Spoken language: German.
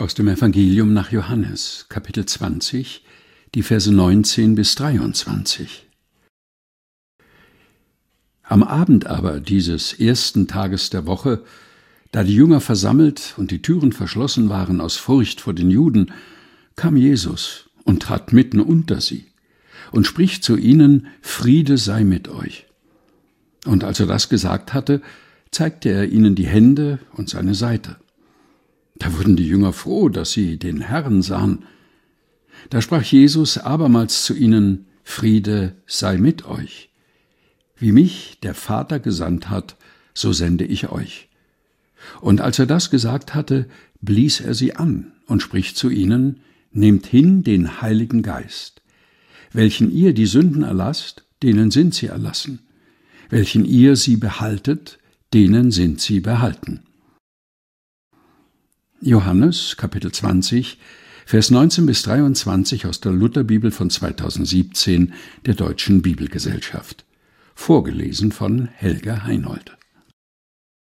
Aus dem Evangelium nach Johannes, Kapitel 20, die Verse 19 bis 23. Am Abend aber dieses ersten Tages der Woche, da die Jünger versammelt und die Türen verschlossen waren aus Furcht vor den Juden, kam Jesus und trat mitten unter sie und spricht zu ihnen: Friede sei mit euch. Und als er das gesagt hatte, zeigte er ihnen die Hände und seine Seite. Da wurden die Jünger froh, dass sie den Herrn sahen. Da sprach Jesus abermals zu ihnen: Friede sei mit euch. Wie mich der Vater gesandt hat, so sende ich euch. Und als er das gesagt hatte, blies er sie an und spricht zu ihnen: Nehmt hin den Heiligen Geist. Welchen ihr die Sünden erlasst, denen sind sie erlassen. Welchen ihr sie behaltet, denen sind sie behalten. Johannes, Kapitel 20, Vers 19 bis 23 aus der Lutherbibel von 2017 der Deutschen Bibelgesellschaft. Vorgelesen von Helga Heinold.